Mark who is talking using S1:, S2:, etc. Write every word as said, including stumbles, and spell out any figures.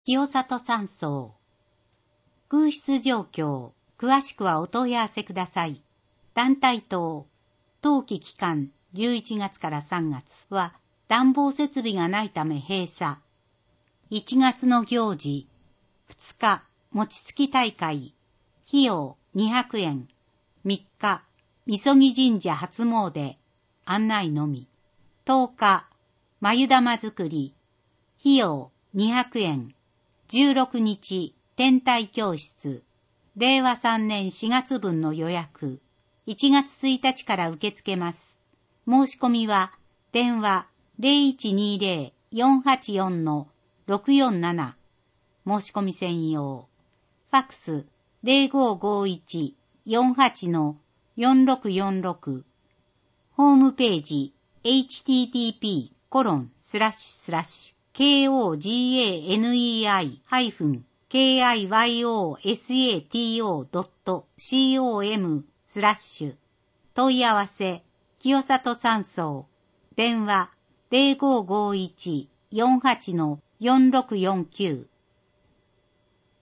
S1: 清里山荘。空室状況、詳しくはお問い合わせください。団体棟、冬季期間じゅういちがつからさんがつは暖房設備がないため閉鎖。いちがつの行事、ふつか、餅つき大会、費用にひゃくえん、みっか、みそぎ神社初詣、案内のみ。とおか、眉玉作り、費用にひゃくえん。じゅうろくにち、天体教室、れいわさんねんしがつぶんの予約、いちがつついたちから受け付けます。申し込みは、電話 ゼロいちにーゼロ よんはちよん ろくよんなな、申し込み専用。ファックス ゼロごごいち よんはち よんろくよんろく。ホームページ エイチティーティーピーコロンスラッシュスラッシュ ケーオージーエーエヌイーアイ ハイフン ケーアイワイオーエスエーティーオー ドット コム スラッシュ問い合わせ清里山荘電話 ゼロごごいち よんはち よんろくよんきゅう